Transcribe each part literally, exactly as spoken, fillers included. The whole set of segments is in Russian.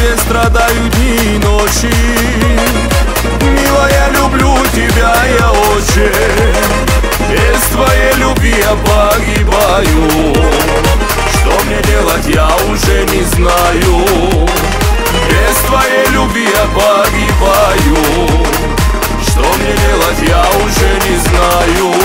тебе страдаю дни и ночи. Милая, люблю тебя я очень. Без твоей любви я погибаю. Что мне делать, я уже не знаю. Без твоей любви я погибаю. Что мне делать, я уже не знаю.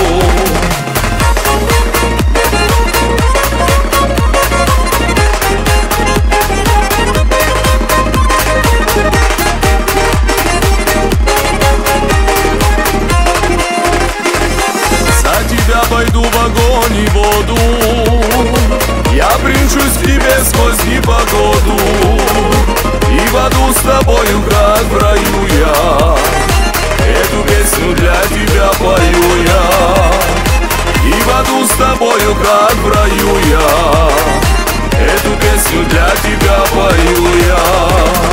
Пойду в огонь и воду, я примчусь к тебе сквозь непогоду. И в аду с тобою, как в раю я, эту песню для тебя пою я. И в аду с тобою, как в раю я, эту песню для тебя пою я.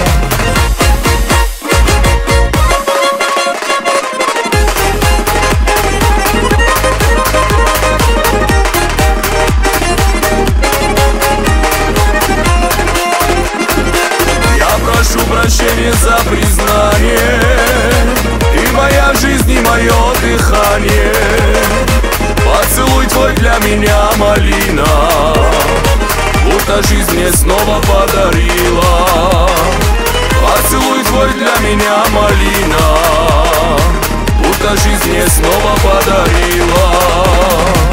Прощение за признание, ты моя жизнь и мое дыхание. Поцелуй твой для меня малина, будто жизнь мне снова подарила. Поцелуй твой для меня малина, будто жизнь мне снова подарила.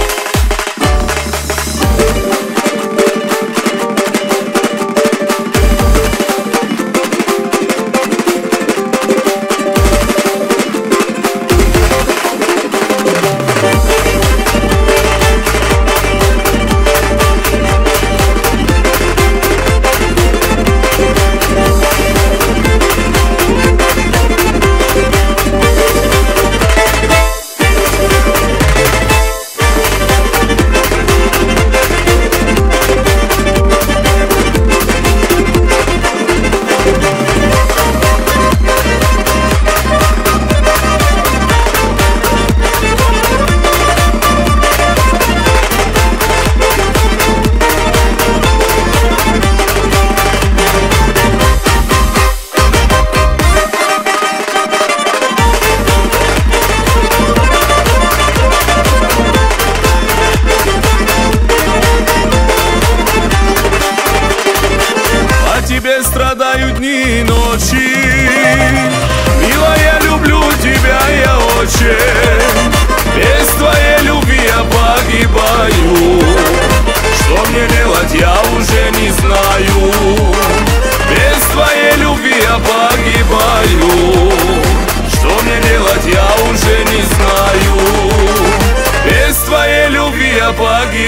Тебе страдаю дни и ночи. Милая, люблю тебя я очень. Без твоей любви я погибаю. Что мне делать, я уже не знаю. Без твоей любви я погибаю. Что мне делать, я уже не знаю. Без твоей любви я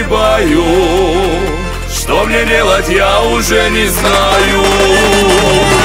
погибаю. Что мне делать, я уже не знаю.